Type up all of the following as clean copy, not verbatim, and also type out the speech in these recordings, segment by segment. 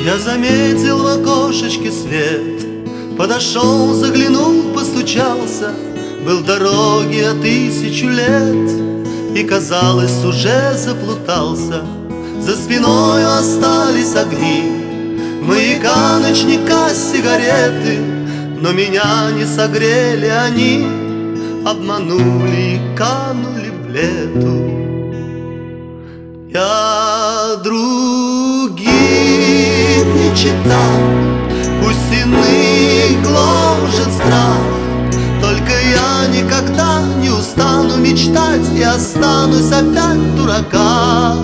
Я заметил в окошечке свет, подошел, заглянул, постучался. Был в дороге 1000 лет и, казалось, уже заплутался. За спиной остались огни маяка, ночника, сигареты, но меня не согрели они, обманули и канули в лету. Я другим не читал, пусть иных гложет страх, только я никогда не устану мечтать и останусь опять в дураках.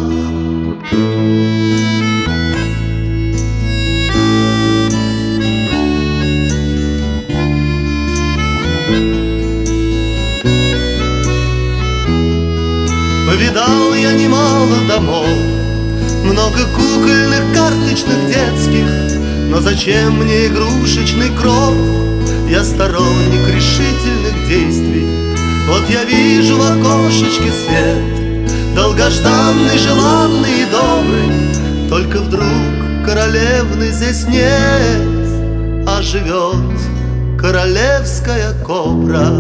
Повидал я немало домов, много кукольных, карточных, детских, но зачем мне игрушечный кров? Я сторонник решительных действий. Вот я вижу в окошечке свет, долгожданный, желанный и добрый. Только вдруг королевны здесь нет, а живет королевская кобра.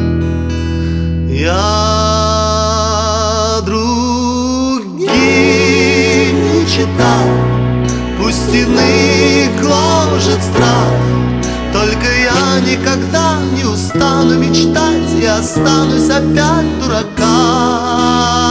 Я другим не читал, пусть иных гложет страх, только я никогда не устану мечтать и останусь опять в дураках.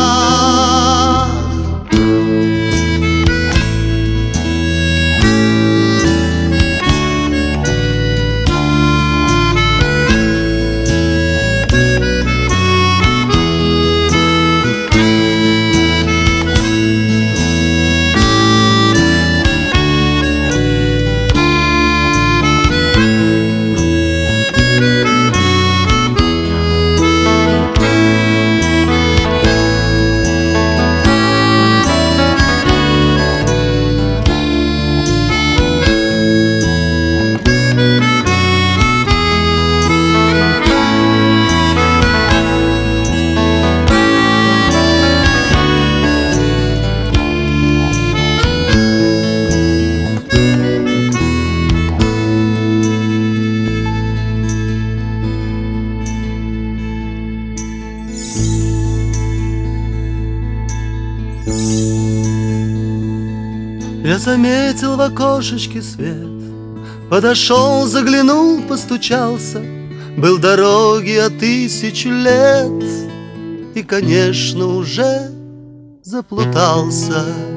Я заметил в окошечке свет, подошел, заглянул, постучался. Был в дороге 1000 лет и, конечно, уже заплутался.